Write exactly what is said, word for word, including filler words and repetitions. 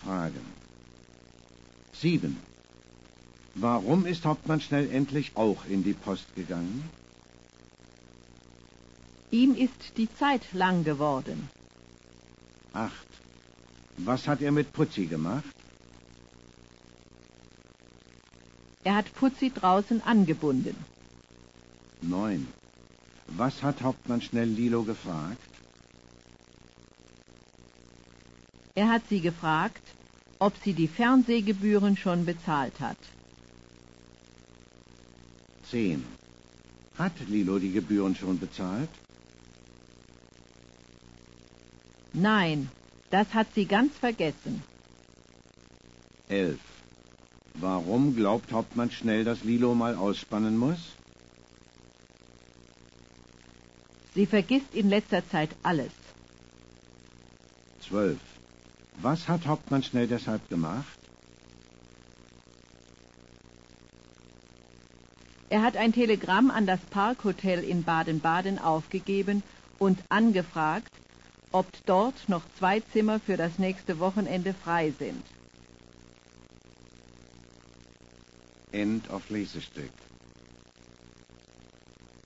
fragen. sieben. Warum ist Hauptmann Schnell endlich auch in die Post gegangen? Ihm ist die Zeit lang geworden. acht. Was hat er mit Putzi gemacht? Er hat Putzi draußen angebunden. neun. Was hat Hauptmann Schnell Lilo gefragt? Er hat sie gefragt, ob sie die Fernsehgebühren schon bezahlt hat. zehn. Hat Lilo die Gebühren schon bezahlt? Nein, das hat sie ganz vergessen. elf. Warum glaubt Hauptmann Schnell, dass Lilo mal ausspannen muss? Sie vergisst in letzter Zeit alles. zwölf. Was hat Hauptmann Schnell deshalb gemacht? Er hat ein Telegramm an das Parkhotel in Baden-Baden aufgegeben und angefragt, ob dort noch zwei Zimmer für das nächste Wochenende frei sind. End of Lesestück.